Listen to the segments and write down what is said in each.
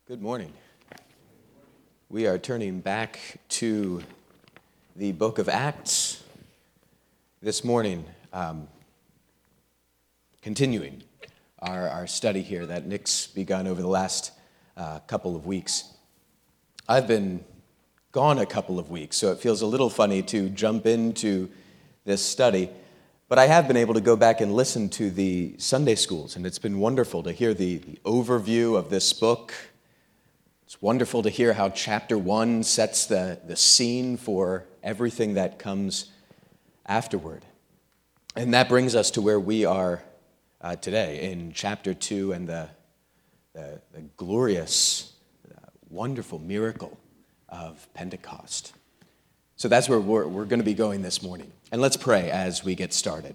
Good morning. We are turning back to the book of Acts this morning, continuing our study here that Nick's begun over the last couple of weeks. I've been gone a couple of weeks, so it feels a little funny to jump into this study, but I have been able to go back and listen to the Sunday schools, and it's been wonderful to hear the overview of this book. It's wonderful to hear how chapter 1 sets the scene for everything that comes afterward. And that brings us to where we are today in chapter 2 and the glorious, wonderful miracle of Pentecost. So that's where we're going to be going this morning. And let's pray as we get started.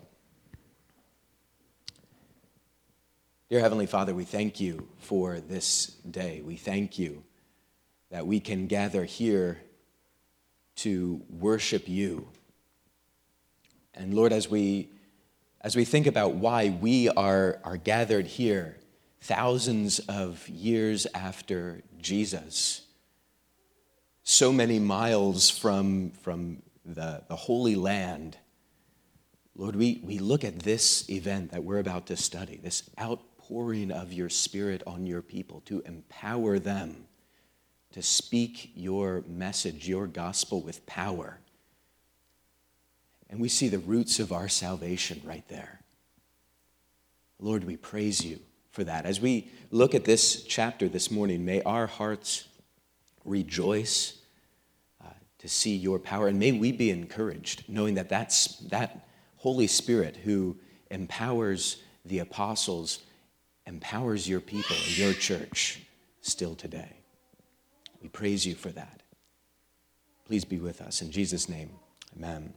Dear Heavenly Father, we thank you for this day. We thank you that we can gather here to worship you. And Lord, as we think about why we are gathered here thousands of years after Jesus, so many miles from the Holy Land, Lord, we look at this event that we're about to study, this outpouring of your Spirit on your people to empower them to speak your message, your gospel with power. And we see the roots of our salvation right there. Lord, we praise you for that. As we look at this chapter this morning, may our hearts rejoice to see your power, and may we be encouraged knowing that that Holy Spirit who empowers the apostles empowers your people and your church still today. We praise you for that. Please be with us. In Jesus' name, amen.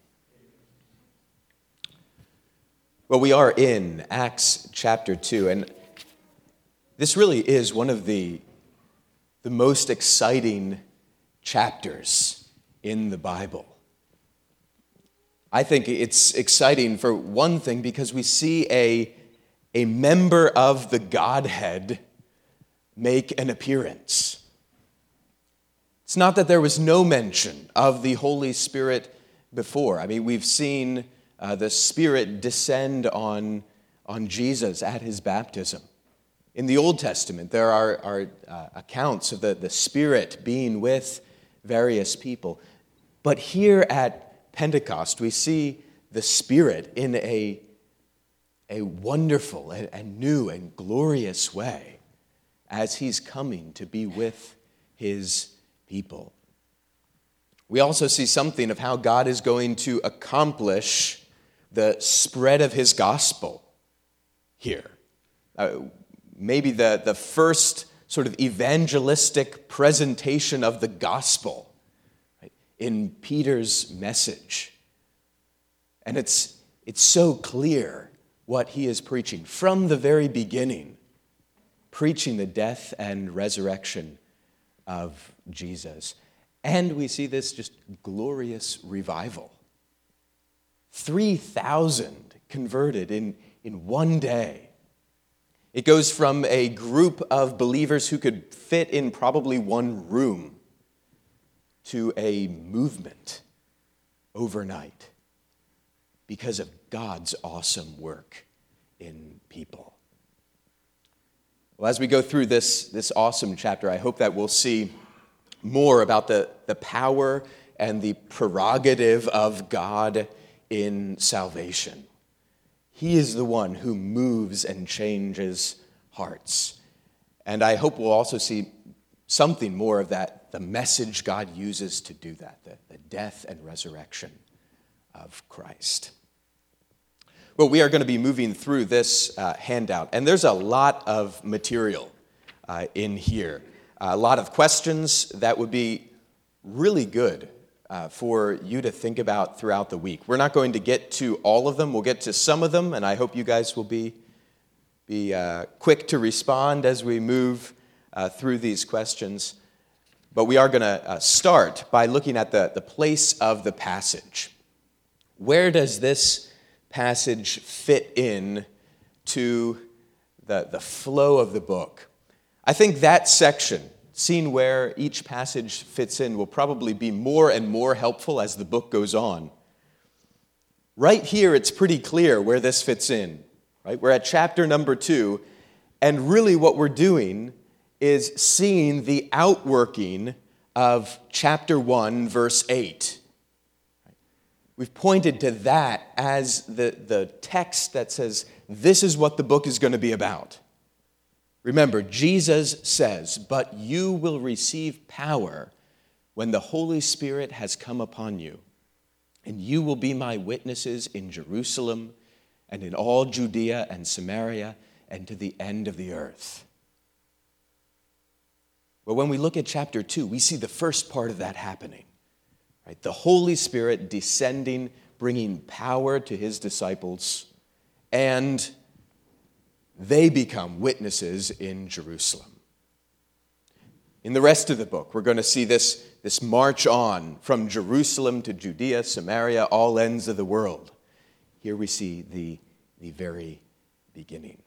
Well, we are in Acts chapter 2, and this really is one of the most exciting chapters in the Bible. I think it's exciting for one thing because we see a member of the Godhead make an appearance. It's not that there was no mention of the Holy Spirit before. I mean, we've seen the Spirit descend on Jesus at his baptism. In the Old Testament, there are accounts of the Spirit being with various people. But here at Pentecost, we see the Spirit in a wonderful and new and glorious way as he's coming to be with his people. We also see something of how God is going to accomplish the spread of his gospel here. Maybe the first sort of evangelistic presentation of the gospel, right, in Peter's message. And it's so clear what he is preaching from the very beginning, preaching the death and resurrection of Jesus. And we see this just glorious revival. 3,000 converted in one day. It goes from a group of believers who could fit in probably one room to a movement overnight because of God's awesome work in people. Well, as we go through this awesome chapter, I hope that we'll see more about the power and the prerogative of God in salvation. He is the one who moves and changes hearts. And I hope we'll also see something more of that, the message God uses to do that, the death and resurrection of Christ. Well, we are going to be moving through this handout, and there's a lot of material in here. A lot of questions that would be really good for you to think about throughout the week. We're not going to get to all of them. We'll get to some of them, and I hope you guys will be quick to respond as we move through these questions. But we are going to start by looking at the place of the passage. Where does this passage fit in to the flow of the book? I think that section, seeing where each passage fits in will probably be more and more helpful as the book goes on. Right here, it's pretty clear where this fits in. Right? We're at chapter number 2, and really what we're doing is seeing the outworking of chapter 1, verse 8. We've pointed to that as the text that says this is what the book is going to be about. Remember, Jesus says, "But you will receive power when the Holy Spirit has come upon you, and you will be my witnesses in Jerusalem and in all Judea and Samaria and to the end of the earth." Well, when we look at chapter 2, we see the first part of that happening. Right? The Holy Spirit descending, bringing power to his disciples, and they become witnesses in Jerusalem. In the rest of the book, we're going to see this march on from Jerusalem to Judea, Samaria, all ends of the world. Here we see the very beginning.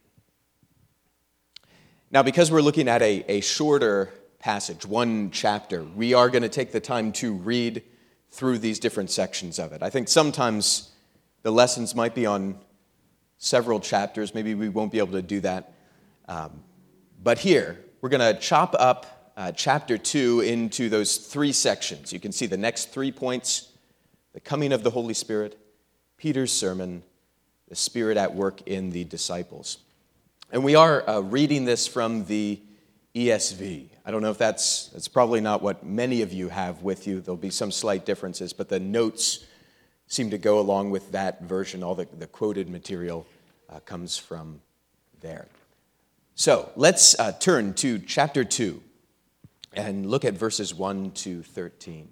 Now, because we're looking at a shorter passage, one chapter, we are going to take the time to read through these different sections of it. I think sometimes the lessons might be on several chapters. Maybe we won't be able to do that. But here, we're going to chop up chapter 2 into those 3 sections. You can see the next 3 points: the coming of the Holy Spirit, Peter's sermon, the Spirit at work in the disciples. And we are reading this from the ESV. I don't know if that's probably not what many of you have with you. There'll be some slight differences, but the notes seem to go along with that version. All the quoted material comes from there. So let's turn to chapter 2 and look at verses 1 to 13.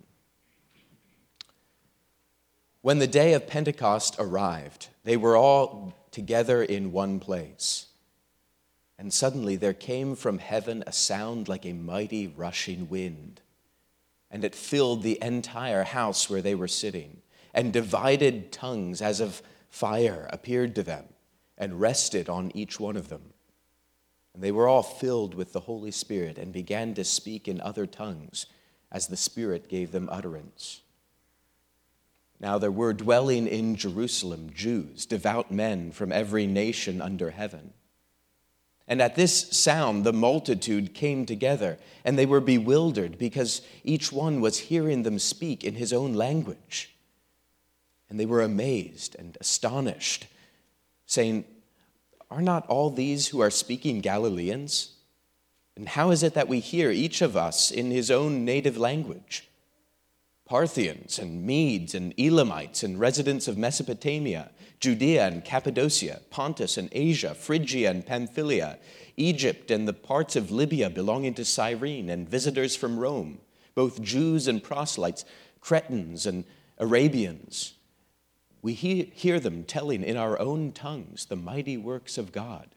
When the day of Pentecost arrived, they were all together in one place. And suddenly there came from heaven a sound like a mighty rushing wind, and it filled the entire house where they were sitting, and divided tongues as of fire appeared to them, and rested on each one of them. And they were all filled with the Holy Spirit, and began to speak in other tongues, as the Spirit gave them utterance. Now there were dwelling in Jerusalem Jews, devout men from every nation under heaven. And at this sound, the multitude came together, and they were bewildered because each one was hearing them speak in his own language. And they were amazed and astonished, saying, "Are not all these who are speaking Galileans? And how is it that we hear each of us in his own native language? Parthians and Medes and Elamites and residents of Mesopotamia, Judea and Cappadocia, Pontus and Asia, Phrygia and Pamphylia, Egypt and the parts of Libya belonging to Cyrene, and visitors from Rome, both Jews and proselytes, Cretans and Arabians. We hear them telling in our own tongues the mighty works of God."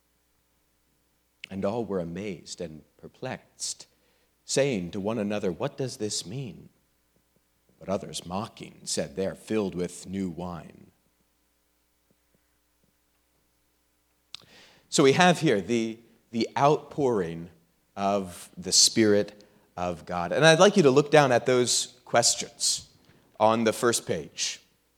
And all were amazed and perplexed, saying to one another, "What does this mean?" But others, mocking, said, "They're filled with new wine." So we have here the outpouring of the Spirit of God. And I'd like you to look down at those questions on the first page.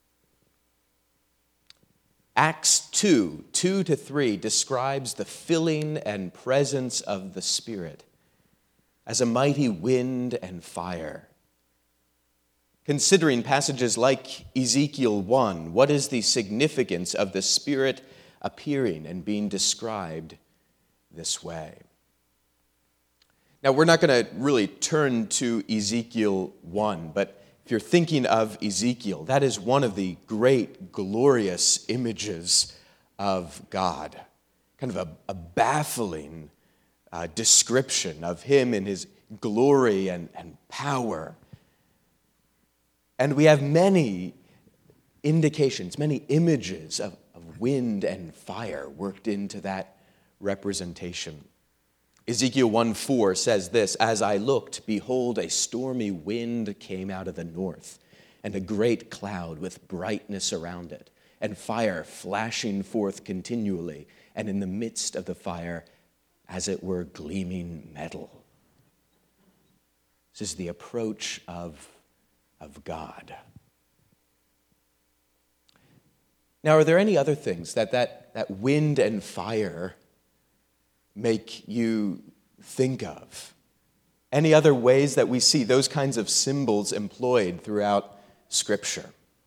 Acts 2, 2-3 describes the filling and presence of the Spirit as a mighty wind and fire. Considering passages like Ezekiel 1, what is the significance of the Spirit appearing and being described this way? Now, we're not going to really turn to Ezekiel 1, but if you're thinking of Ezekiel, that is one of the great, glorious images of God. Kind of a baffling description of him in his glory and power. And we have many indications, many images of wind and fire worked into that representation. Ezekiel 1:4 says this, "As I looked, behold, a stormy wind came out of the north, and a great cloud with brightness around it, and fire flashing forth continually, and in the midst of the fire, as it were, gleaming metal." This is the approach of God. Now, are there any other things that wind and fire make you think of? Any other ways that we see those kinds of symbols employed throughout Scripture?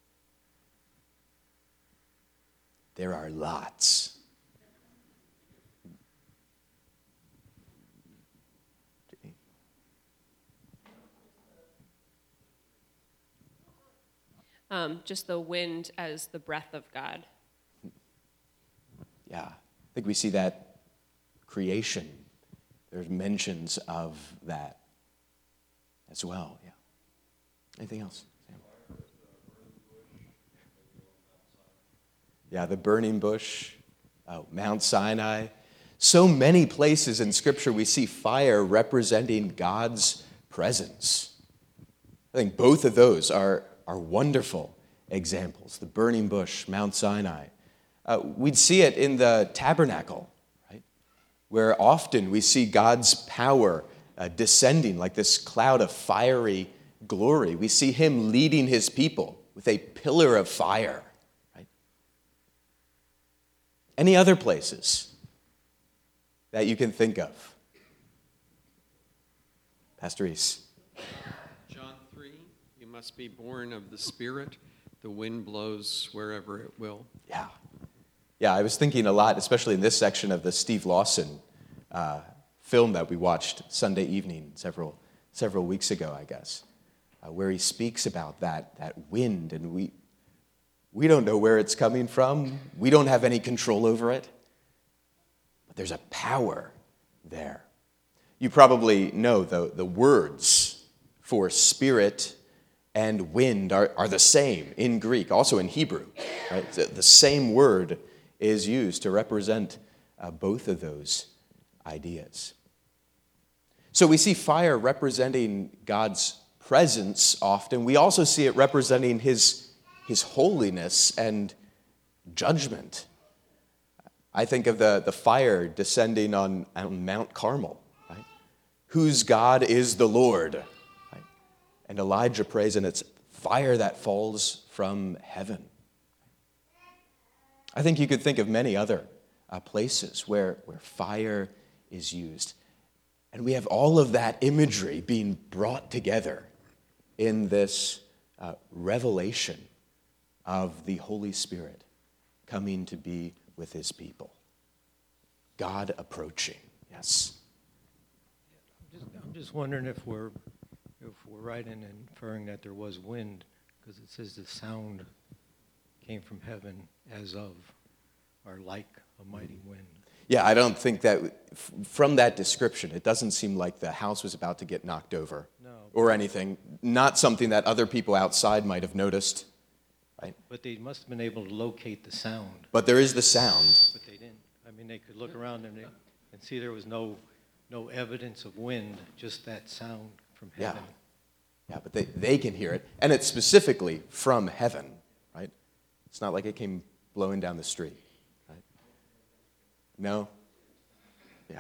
There are lots. Just the wind as the breath of God. Yeah, I think we see that creation. There's mentions of that as well. Yeah. Anything else, Sam? Yeah, the burning bush, Mount Sinai. So many places in Scripture we see fire representing God's presence. I think both of those are wonderful examples. The burning bush, Mount Sinai. We'd see it in the tabernacle, right? Where often we see God's power descending like this cloud of fiery glory. We see him leading his people with a pillar of fire, right? Any other places that you can think of? Pastor Reese. John 3, you must be born of the Spirit. The wind blows wherever it will. Yeah. Yeah, I was thinking a lot, especially in this section of the Steve Lawson film that we watched Sunday evening several weeks ago, I guess, where he speaks about that wind, and we don't know where it's coming from. We don't have any control over it, but there's a power there. You probably know the words for spirit and wind are the same in Greek, also in Hebrew. Right? The same word is used to represent both of those ideas. So we see fire representing God's presence often. We also see it representing his holiness and judgment. I think of the fire descending on Mount Carmel, right? Whose God is the Lord? Right? And Elijah prays, and it's fire that falls from heaven. I think you could think of many other places where fire is used. And we have all of that imagery being brought together in this revelation of the Holy Spirit coming to be with his people. God approaching, yes. I'm just wondering if we're right in inferring that there was wind, because it says the sound came from heaven as of, or like a mighty wind. Yeah, I don't think that, from that description, it doesn't seem like the house was about to get knocked over or anything. Not something that other people outside might have noticed, right? But they must have been able to locate the sound. But there is the sound. But they didn't. I mean, they could look around and see there was no evidence of wind, just that sound from heaven. Yeah, but they can hear it. And it's specifically from heaven, right? It's not like it came blowing down the street, right? No? Yeah.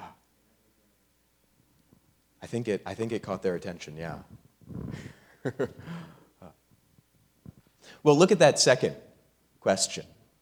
I think it caught their attention, yeah. Well, look at that second question.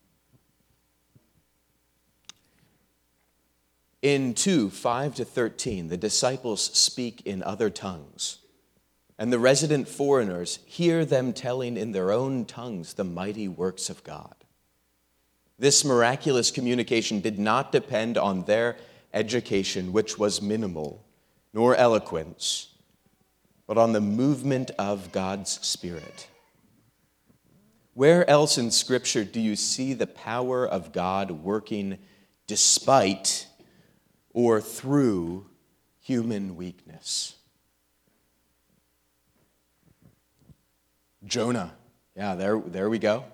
In 2:5-13, the disciples speak in other tongues, and the resident foreigners hear them telling in their own tongues the mighty works of God. This miraculous communication did not depend on their education, which was minimal, nor eloquence, but on the movement of God's Spirit. Where else in Scripture do you see the power of God working despite or through human weakness? Jonah. Yeah, there we go.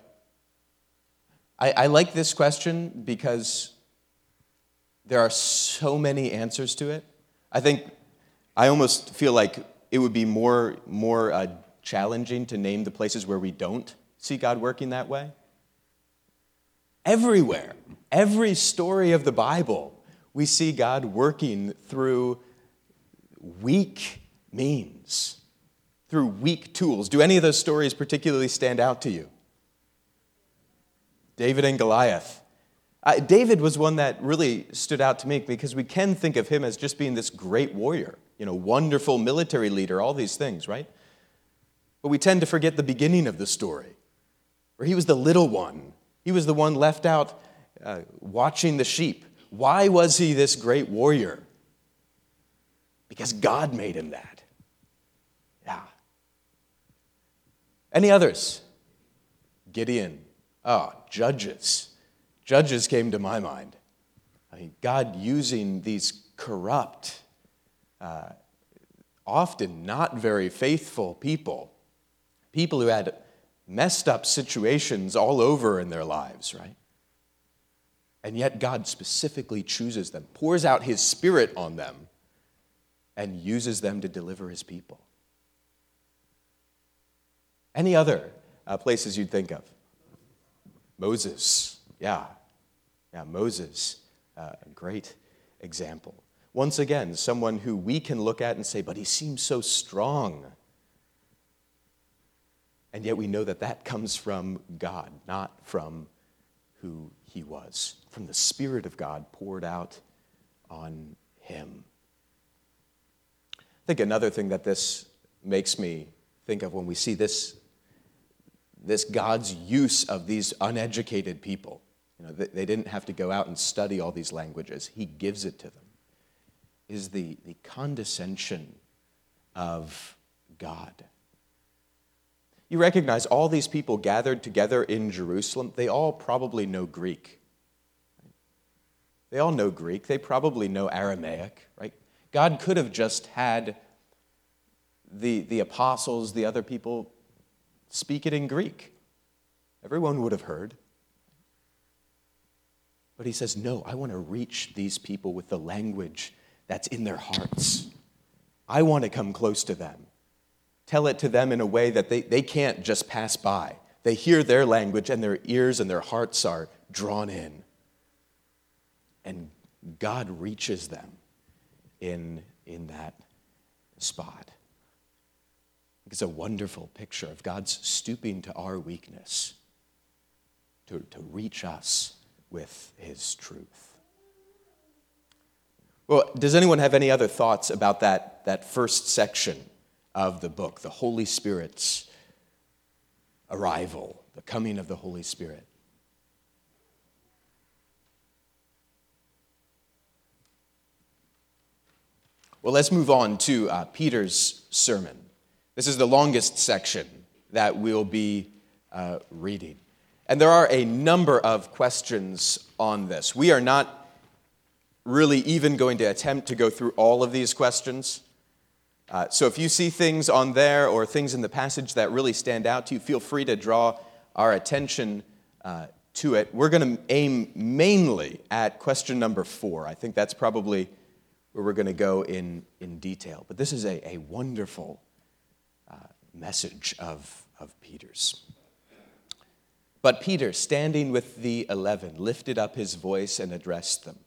I like this question because there are so many answers to it. I almost feel like it would be more challenging to name the places where we don't see God working that way. Everywhere, every story of the Bible, we see God working through weak means. through weak tools. Do any of those stories particularly stand out to you? David and Goliath. David was one that really stood out to me because we can think of him as just being this great warrior, wonderful military leader, all these things, right? But we tend to forget the beginning of the story, where he was the little one. He was the one left out watching the sheep. Why was he this great warrior? Because God made him that. Yeah. Any others? Gideon. Judges. Judges came to my mind. God using these corrupt, often not very faithful people who had messed up situations all over in their lives, right? And yet God specifically chooses them, pours out his Spirit on them, and uses them to deliver his people. Any other places you'd think of? Moses. Yeah, Moses, a great example. Once again, someone who we can look at and say, but he seems so strong. And yet we know that comes from God, not from who he was, from the Spirit of God poured out on him. I think another thing that this makes me think of when we see this God's use of these uneducated people. They didn't have to go out and study all these languages. He gives it to them. Is the condescension of God. You recognize all these people gathered together in Jerusalem, they all probably know Greek. They all know Greek. They probably know Aramaic, right? God could have just had the apostles, the other people, speak it in Greek. Everyone would have heard. But he says, no, I want to reach these people with the language that's in their hearts. I want to come close to them. Tell it to them in a way that they can't just pass by. They hear their language and their ears and their hearts are drawn in. And God reaches them in that spot. It's a wonderful picture of God's stooping to our weakness to reach us with his truth. Well, does anyone have any other thoughts about that first section of the book, the Holy Spirit's arrival, the coming of the Holy Spirit? Well, let's move on to Peter's sermon. This is the longest section that we'll be reading. And there are a number of questions on this. We are not really even going to attempt to go through all of these questions. So if you see things on there or things in the passage that really stand out to you, feel free to draw our attention to it. We're going to aim mainly at question number 4. I think that's probably where we're going to go in detail. But this is a wonderful message of Peter's. But Peter, standing with the 11, lifted up his voice and addressed them.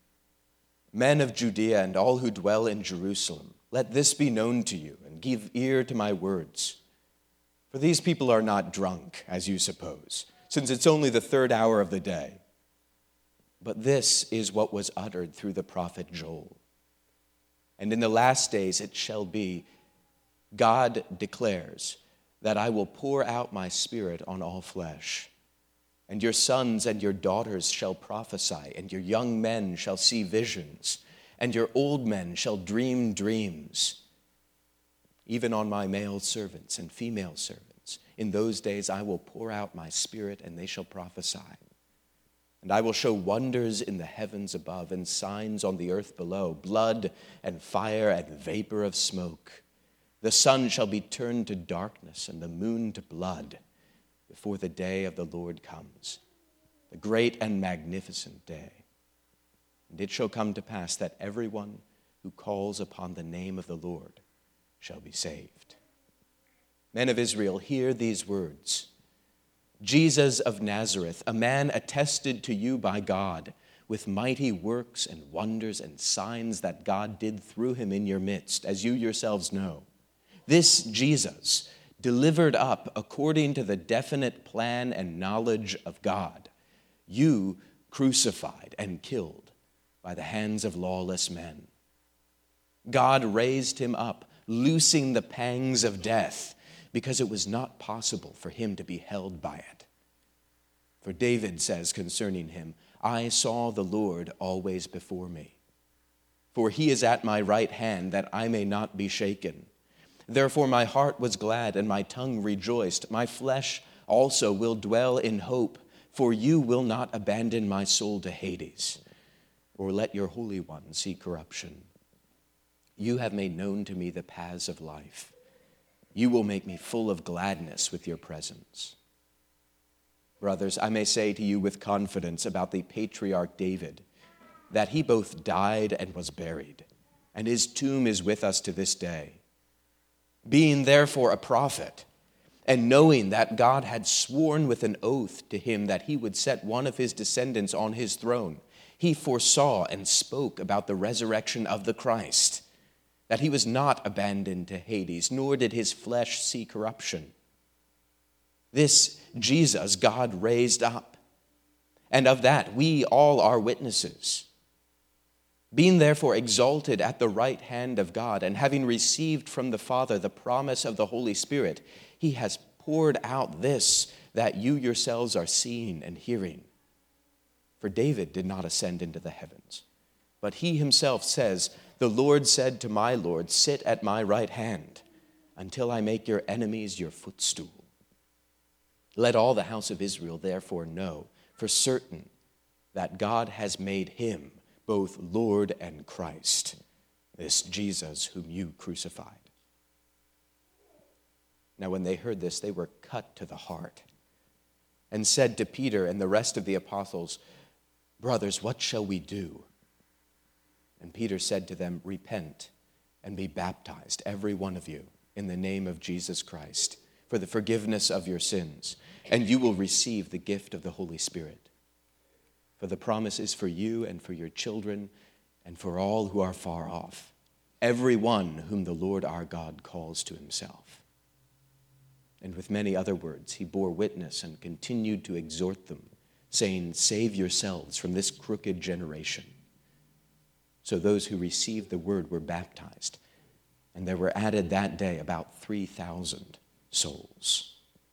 Men of Judea and all who dwell in Jerusalem, let this be known to you, and give ear to my words. For these people are not drunk, as you suppose, since it's only the 3rd hour of the day. But this is what was uttered through the prophet Joel. And in the last days it shall be, God declares, that I will pour out my Spirit on all flesh. And your sons and your daughters shall prophesy, and your young men shall see visions, and your old men shall dream dreams. Even on my male servants and female servants, in those days I will pour out my Spirit, and they shall prophesy. And I will show wonders in the heavens above, and signs on the earth below, blood and fire and vapor of smoke. The sun shall be turned to darkness, and the moon to blood, before the day of the Lord comes, the great and magnificent day. And it shall come to pass that everyone who calls upon the name of the Lord shall be saved. Men of Israel, hear these words. Jesus of Nazareth, a man attested to you by God with mighty works and wonders and signs that God did through him in your midst, as you yourselves know. This Jesus, delivered up according to the definite plan and knowledge of God, you crucified and killed by the hands of lawless men. God raised him up, loosing the pangs of death, because it was not possible for him to be held by it. For David says concerning him, I saw the Lord always before me. For he is at my right hand, that I may not be shaken. Therefore my heart was glad, and my tongue rejoiced. My flesh also will dwell in hope, for you will not abandon my soul to Hades, or let your Holy One see corruption. You have made known to me the paths of life. You will make me full of gladness with your presence. Brothers, I may say to you with confidence about the patriarch David, that he both died and was buried, and his tomb is with us to this day. Being therefore a prophet, and knowing that God had sworn with an oath to him that he would set one of his descendants on his throne, he foresaw and spoke about the resurrection of the Christ, that he was not abandoned to Hades, nor did his flesh see corruption. This Jesus God raised up, and of that we all are witnesses. Being therefore exalted at the right hand of God, and having received from the Father the promise of the Holy Spirit, he has poured out this that you yourselves are seeing and hearing. For David did not ascend into the heavens, but he himself says, the Lord said to my Lord, sit at my right hand until I make your enemies your footstool. Let all the house of Israel therefore know for certain that God has made him both Lord and Christ, this Jesus whom you crucified. Now when they heard this, they were cut to the heart and said to Peter and the rest of the apostles, brothers, what shall we do? And Peter said to them, repent and be baptized, every one of you, in the name of Jesus Christ, for the forgiveness of your sins, and you will receive the gift of the Holy Spirit. For the promise is for you and for your children and for all who are far off, every one whom the Lord our God calls to himself. And with many other words he bore witness and continued to exhort them, saying, save yourselves from this crooked generation. So those who received the word were baptized, and there were added that day about 3,000 souls.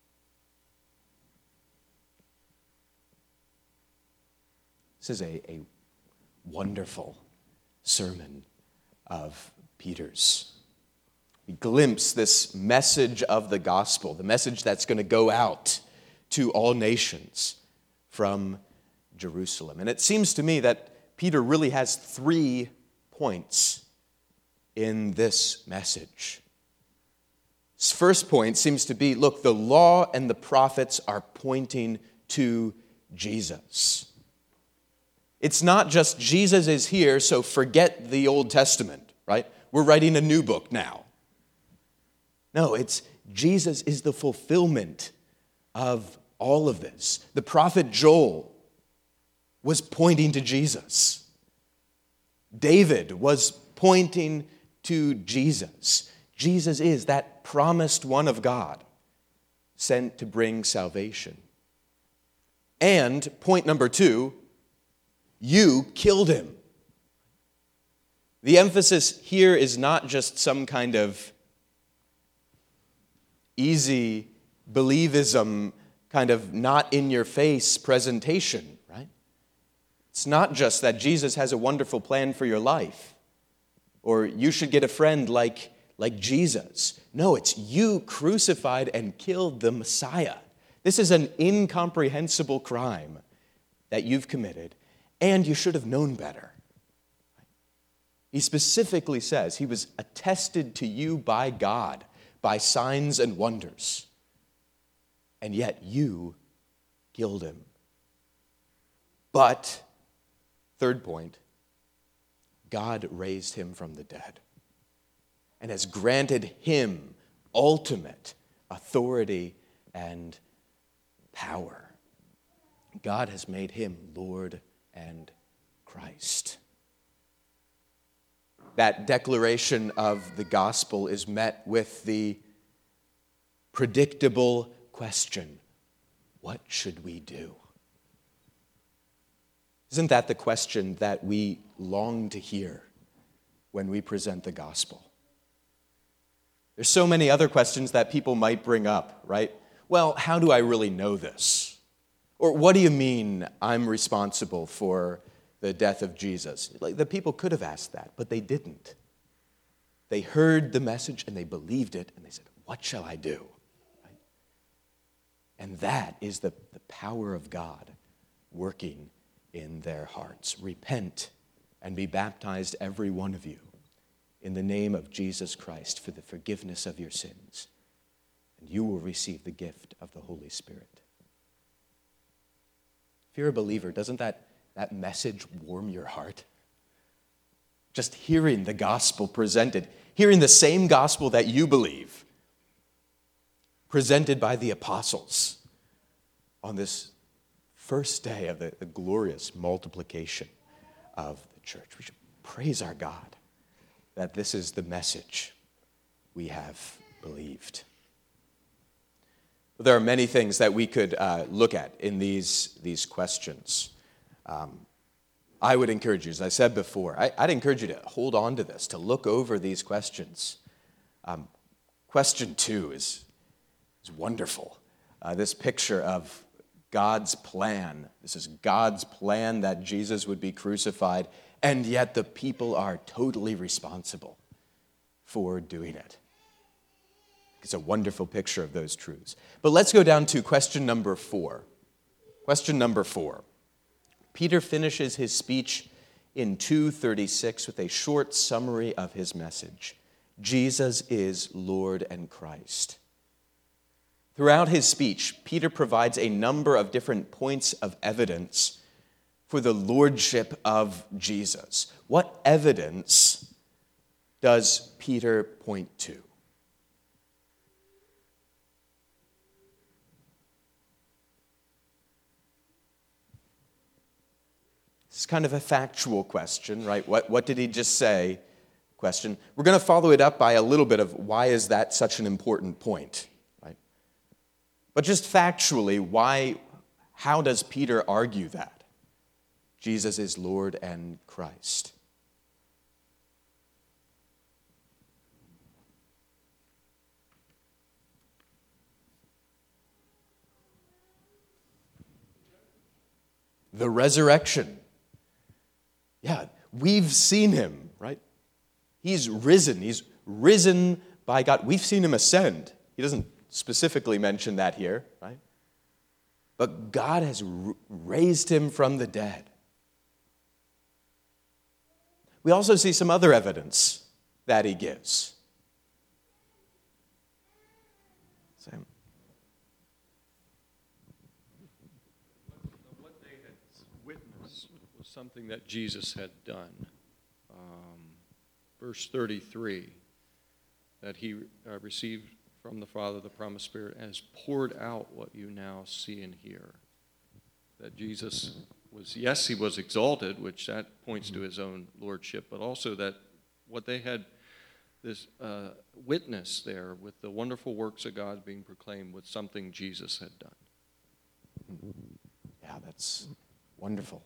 This is a wonderful sermon of Peter's. We glimpse this message of the gospel, the message that's going to go out to all nations from Jerusalem. And it seems to me that Peter really has 3 points in this message. His first point seems to be, look, the law and the prophets are pointing to Jesus. It's not just Jesus is here, so forget the Old Testament, right? We're writing a new book now. No, it's Jesus is the fulfillment of all of this. The prophet Joel was pointing to Jesus. David was pointing to Jesus. Jesus is that promised one of God, sent to bring salvation. And point number 2, you killed him. The emphasis here is not just some kind of easy believism, kind of not in your face presentation, right? It's not just that Jesus has a wonderful plan for your life, or you should get a friend like Jesus. No, it's you crucified and killed the Messiah. This is an incomprehensible crime that you've committed, and you should have known better. He specifically says he was attested to you by God, by signs and wonders, and yet you killed him. But, third point, God raised him from the dead and has granted him ultimate authority and power. God has made him Lord and Christ. that declaration of the gospel is met with the predictable question, what should we do? Isn't that the question that we long to hear when we present the gospel? There's so many other questions that people might bring up, right? Well, how do I really know this? Or what do you mean I'm responsible for the death of Jesus? Like, the people could have asked that, but they didn't. They heard the message and they believed it and they said, what shall I do? Right? And that is the power of God working in their hearts. Repent and be baptized, every one of you, in the name of Jesus Christ for the forgiveness of your sins, and you will receive the gift of the Holy Spirit. If you're a believer, doesn't that message warm your heart? Just hearing the gospel presented, hearing the same gospel that you believe, presented by the apostles on this first day of the glorious multiplication of the church. We should praise our God that this is the message we have believed. There are many things that we could look at in these questions. I would encourage you, as I said before, I'd encourage you to hold on to this, to look over these questions. Question 2 is wonderful. This picture of God's plan. This is God's plan that Jesus would be crucified, and yet the people are totally responsible for doing it. It's a wonderful picture of those truths. But let's go down to question number 4. Question number 4. Peter finishes his speech in 2:36 with a short summary of his message. Jesus is Lord and Christ. Throughout his speech, Peter provides a number of different points of evidence for the lordship of Jesus. What evidence does Peter point to? It's kind of a factual question, right? What did he just say? Question. We're going to follow it up by a little bit of why is that such an important point, right? But just factually, how does Peter argue that Jesus is Lord and Christ? The resurrection. Yeah, we've seen him, right? He's risen. He's risen by God. We've seen him ascend. He doesn't specifically mention that here, right? But God has raised him from the dead. We also see some other evidence that he gives. Sam? What they had witnessed was something that Jesus had done. Verse 33, that he received from the Father the promised Spirit and has poured out what you now see and hear. That Jesus was, yes, he was exalted, which that points to his own lordship, but also that what they had this witness there with the wonderful works of God being proclaimed was something Jesus had done. Yeah, that's wonderful.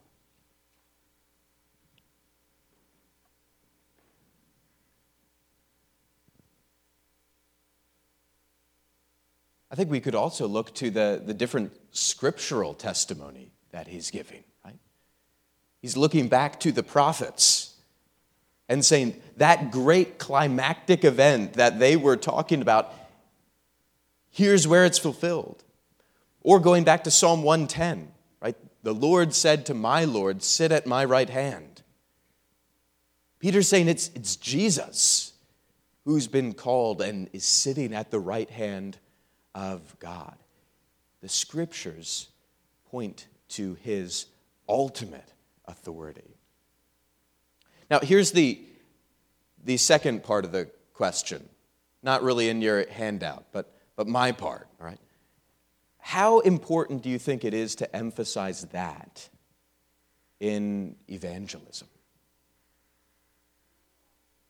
I think we could also look to the different scriptural testimony that he's giving, right? He's looking back to the prophets and saying that great climactic event that they were talking about, here's where it's fulfilled. Or going back to Psalm 110, right? The Lord said to my Lord, sit at my right hand. Peter's saying it's Jesus who's been called and is sitting at the right hand of God. The scriptures point to his ultimate authority. Now, here's the second part of the question. Not really in your handout, but my part, all right? How important do you think it is to emphasize that in evangelism?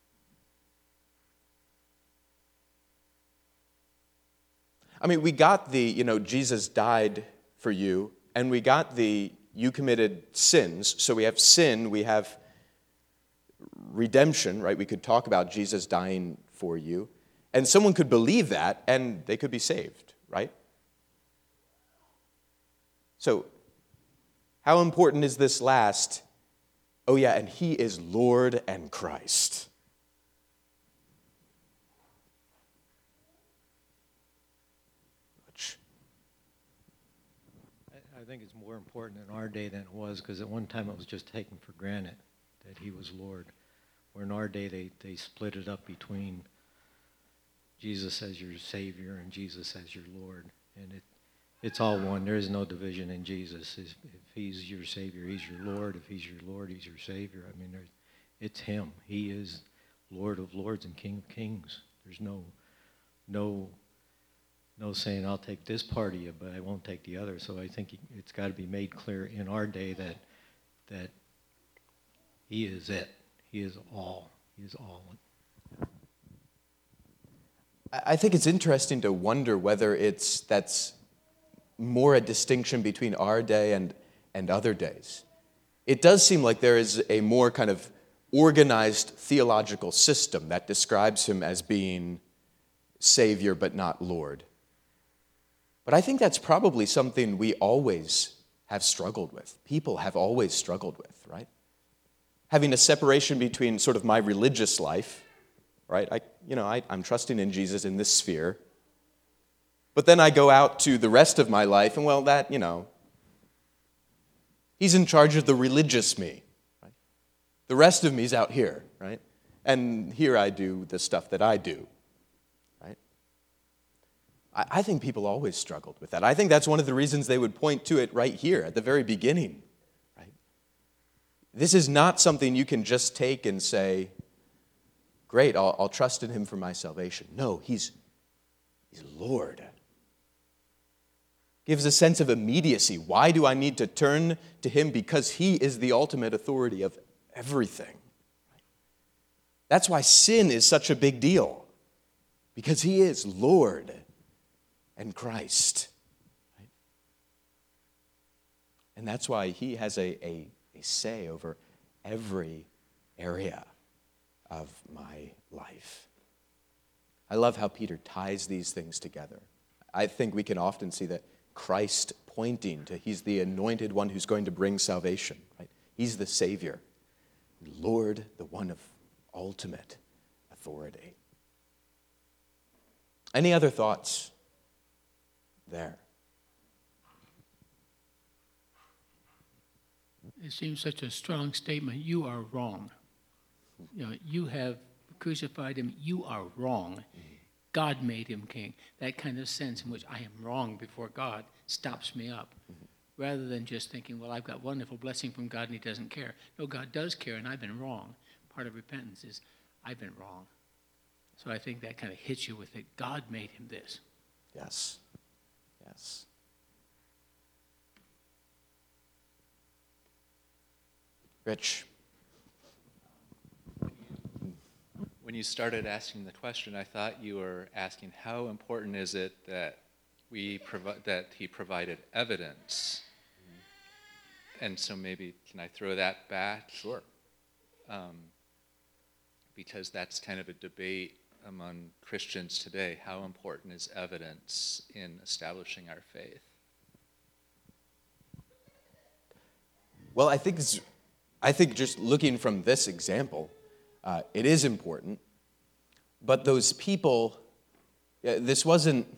I mean, we got the, Jesus died for you, and we got the, you committed sins. So we have sin, we have redemption, right? We could talk about Jesus dying for you. And someone could believe that, and they could be saved, right? So, how important is this last? Oh yeah, and he is Lord and Christ. I think it's more important in our day than it was, because at one time it was just taken for granted that he was Lord. Where in our day they split it up between Jesus as your Savior and Jesus as your Lord. And it's all one. There is no division in Jesus. If he's your Savior, he's your Lord. If he's your Lord, he's your Savior. I mean, it's him. He is Lord of lords and King of kings. There's no saying, I'll take this part of you, but I won't take the other. So I think it's got to be made clear in our day that he is it. He is all. He is all. I think it's interesting to wonder whether that's more a distinction between our day and other days. It does seem like there is a more kind of organized theological system that describes him as being Savior but not Lord. But I think that's probably something we always have struggled with. People have always struggled with, right? Having a separation between sort of my religious life, right? I'm trusting in Jesus in this sphere. But then I go out to the rest of my life, and well, that, he's in charge of the religious me. Right? The rest of me's out here, right? And here I do the stuff that I do, right? I think people always struggled with that. I think that's one of the reasons they would point to it right here at the very beginning, right? This is not something you can just take and say, great, I'll trust in him for my salvation. No, he's Lord. Gives a sense of immediacy. Why do I need to turn to him? Because he is the ultimate authority of everything. That's why sin is such a big deal. Because he is Lord and Christ. And that's why he has a say over every area of my life. I love how Peter ties these things together. I think we can often see that Christ pointing to he's the anointed one who's going to bring salvation. Right? He's the Savior. Lord, the one of ultimate authority. Any other thoughts there? It seems such a strong statement. You are wrong. You have crucified him. You are wrong. God made him king. That kind of sense in which I am wrong before God stops me up. Rather than just thinking, well, I've got wonderful blessing from God and he doesn't care. No, God does care and I've been wrong. Part of repentance is I've been wrong. So I think that kind of hits you with it. God made him this. Yes. Yes. Rich. When you started asking the question, I thought you were asking how important is it that that he provided evidence, and so maybe can I throw that back? Sure. Because that's kind of a debate among Christians today. How important is evidence in establishing our faith? Well, I think just looking from this example, it is important, but those people, this wasn't,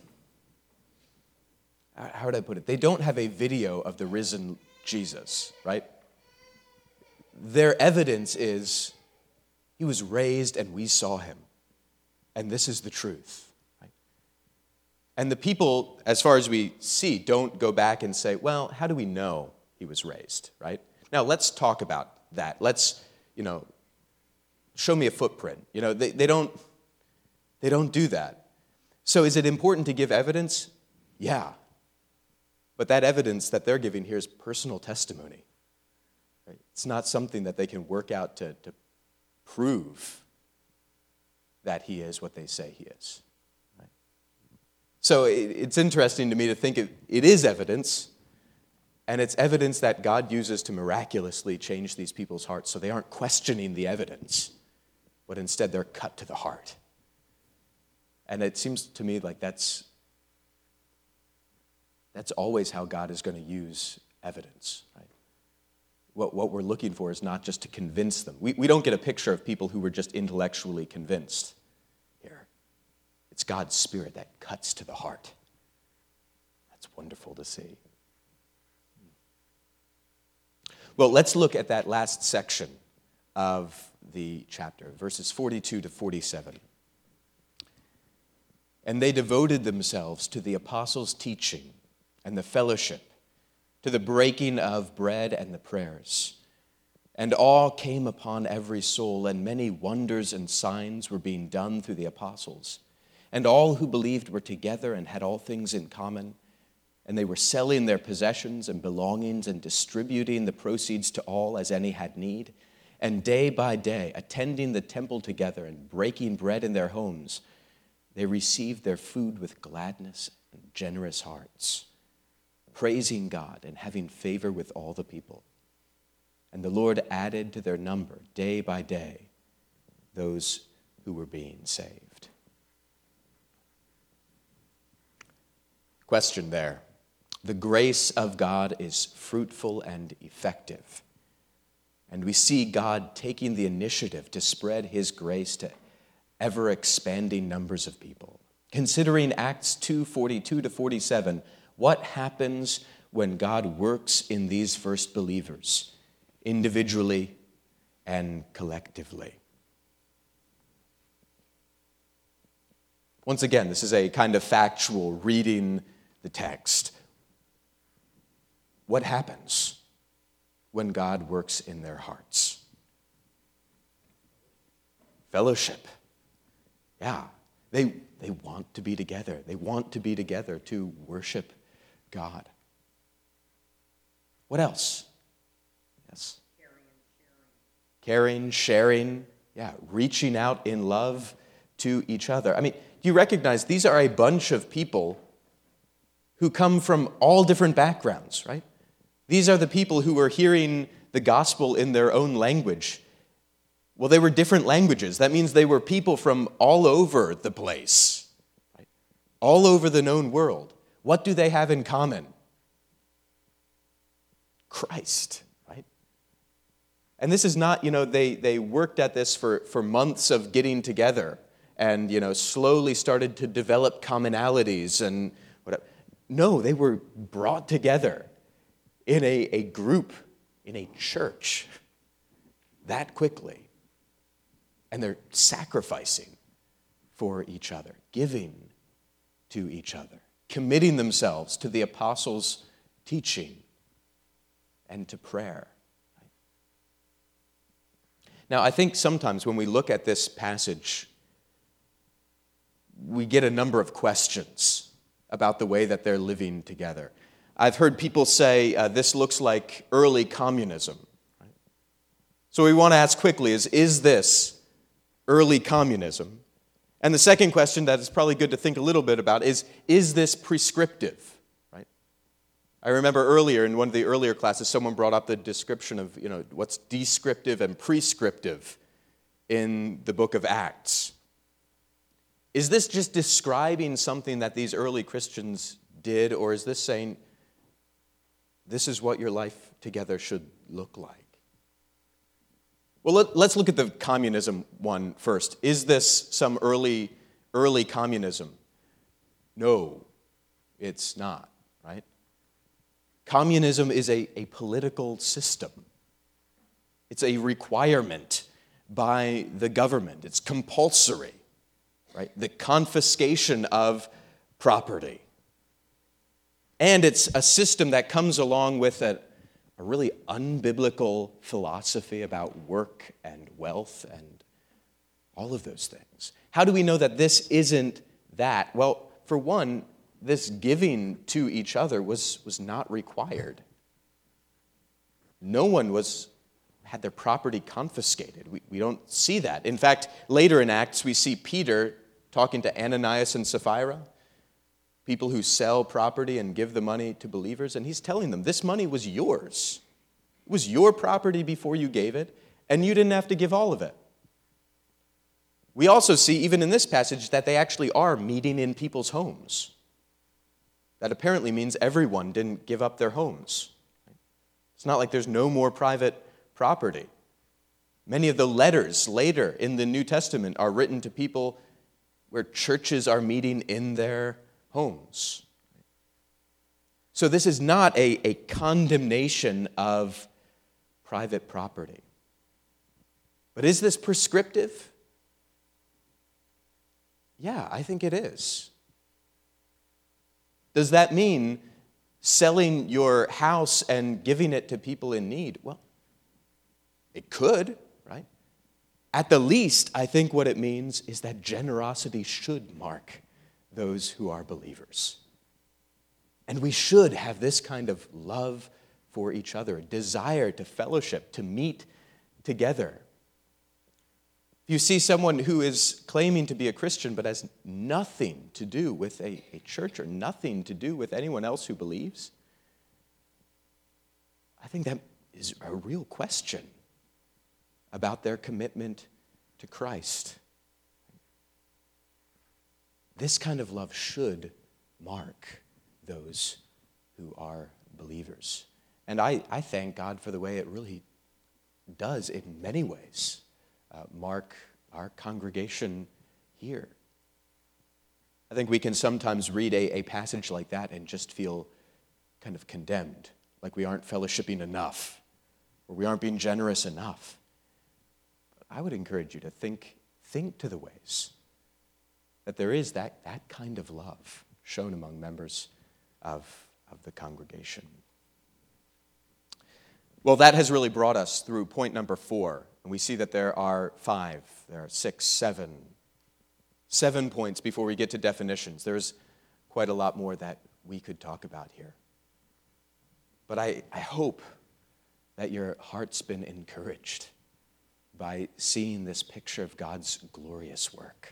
how would I put it? They don't have a video of the risen Jesus, right? Their evidence is, he was raised and we saw him, and this is the truth. Right? And the people, as far as we see, don't go back and say, well, how do we know he was raised, right? Now, let's talk about that. Let's, show me a footprint. They don't do that. So is it important to give evidence? Yeah. But that evidence that they're giving here is personal testimony. Right? It's not something that they can work out to prove that he is what they say he is. Right? So it's interesting to me to think it is evidence, and it's evidence that God uses to miraculously change these people's hearts, so they aren't questioning the evidence, but instead they're cut to the heart. And it seems to me like that's always how God is going to use evidence, right? What we're looking for is not just to convince them. We don't get a picture of people who were just intellectually convinced here. It's God's Spirit that cuts to the heart. That's wonderful to see. Well, let's look at that last section of the chapter, verses 42 to 47. And they devoted themselves to the apostles' teaching and the fellowship, to the breaking of bread and the prayers. And awe came upon every soul, and many wonders and signs were being done through the apostles. And all who believed were together and had all things in common. And they were selling their possessions and belongings and distributing the proceeds to all as any had need. And day by day, attending the temple together and breaking bread in their homes, they received their food with gladness and generous hearts, praising God and having favor with all the people. And the Lord added to their number day by day those who were being saved. Question there. The grace of God is fruitful and effective. And we see God taking the initiative to spread his grace to ever-expanding numbers of people. Considering Acts 2:42 to 47, what happens when God works in these first believers, individually and collectively? Once again, this is a kind of factual reading the text. What happens when God works in their hearts? Fellowship. Yeah, they want to be together. They want to be together to worship God. What else? Yes. Caring, sharing, yeah, reaching out in love to each other. I mean, do you recognize these are a bunch of people who come from all different backgrounds, right? These are the people who were hearing the gospel in their own language. Well, they were different languages. That means they were people from all over the place, right? All over the known world. What do they have in common? Christ, right? And this is not, they worked at this for months of getting together and, slowly started to develop commonalities and whatever. No, they were brought together in a group, in a church, that quickly. And they're sacrificing for each other, giving to each other, committing themselves to the apostles' teaching and to prayer. Now, I think sometimes when we look at this passage, we get a number of questions about the way that they're living together. I've heard people say this looks like early communism. Right? So we want to ask quickly is this early communism? And the second question that is probably good to think a little bit about is this prescriptive? Right? I remember earlier in one of the earlier classes, someone brought up the description of what's descriptive and prescriptive in the book of Acts. Is this just describing something that these early Christians did, or is this saying this is what your life together should look like? Well, let's look at the communism one first. Is this some early communism? No, it's not, right? Communism is a political system. It's a requirement by the government. It's compulsory, right? The confiscation of property. And it's a system that comes along with a really unbiblical philosophy about work and wealth and all of those things. How do we know that this isn't that? Well, for one, this giving to each other was not required. No one had their property confiscated. We don't see that. In fact, later in Acts, we see Peter talking to Ananias and Sapphira. people who sell property and give the money to believers, and he's telling them this money was yours. It was your property before you gave it, and you didn't have to give all of it. We also see, even in this passage, that they actually are meeting in people's homes. That apparently means everyone didn't give up their homes. It's not like there's no more private property. Many of the letters later in the New Testament are written to people where churches are meeting in their homes. So this is not a condemnation of private property. But is this prescriptive? Yeah, I think it is. Does that mean selling your house and giving it to people in need? Well, it could, right? At the least, I think what it means is that generosity should mark those who are believers. And we should have this kind of love for each other, a desire to fellowship, to meet together. If you see someone who is claiming to be a Christian but has nothing to do with a church or nothing to do with anyone else who believes, I think that is a real question about their commitment to Christ. This kind of love should mark those who are believers. And I thank God for the way it really does in many ways mark our congregation here. I think we can sometimes read a passage like that and just feel kind of condemned, like we aren't fellowshipping enough, or we aren't being generous enough. But I would encourage you to think to the ways that there is that kind of love shown among members of the congregation. Well, that has really brought us through point number 4. And we see that there are 5, there are 6, 7 points before we get to definitions. There's quite a lot more that we could talk about here. But I hope that your heart's been encouraged by seeing this picture of God's glorious work.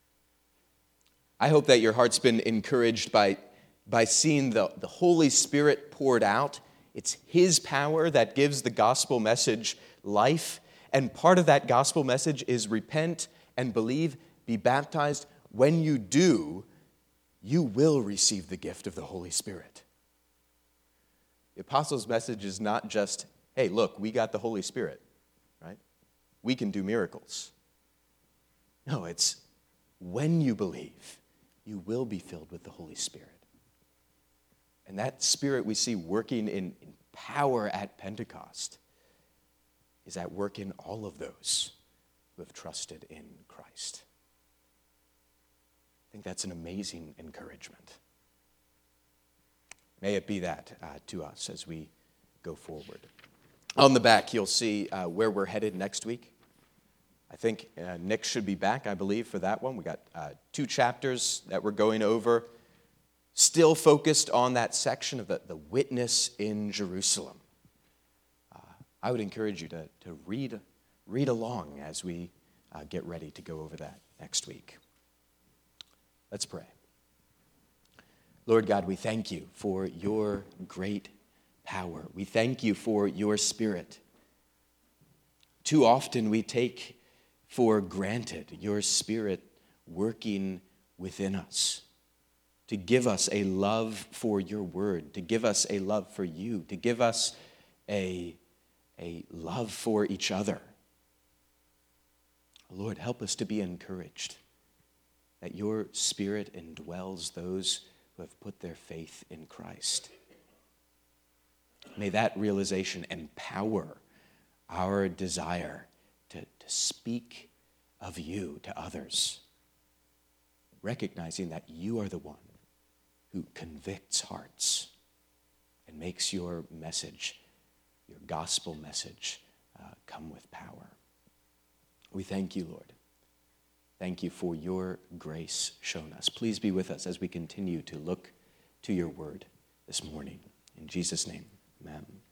I hope that your heart's been encouraged by seeing the Holy Spirit poured out. It's His power that gives the gospel message life. And part of that gospel message is repent and believe, be baptized. When you do, you will receive the gift of the Holy Spirit. The apostles' message is not just, hey, look, we got the Holy Spirit, right? We can do miracles. No, it's when you believe, you will be filled with the Holy Spirit. And that Spirit we see working in power at Pentecost is at work in all of those who have trusted in Christ. I think that's an amazing encouragement. May it be that to us as we go forward. On the back, you'll see where we're headed next week. I think Nick should be back, I believe, for that one. We got 2 chapters that we're going over, still focused on that section of the witness in Jerusalem. I would encourage you to read along as we get ready to go over that next week. Let's pray. Lord God, we thank you for your great power. We thank you for your Spirit. Too often we take for granted your Spirit working within us to give us a love for your word, to give us a love for you, to give us a love for each other. Lord, help us to be encouraged that your Spirit indwells those who have put their faith in Christ. May that realization empower our desire to speak of you to others, recognizing that you are the one who convicts hearts and makes your message, your gospel message, come with power. We thank you, Lord. Thank you for your grace shown us. Please be with us as we continue to look to your word this morning. In Jesus' name, amen.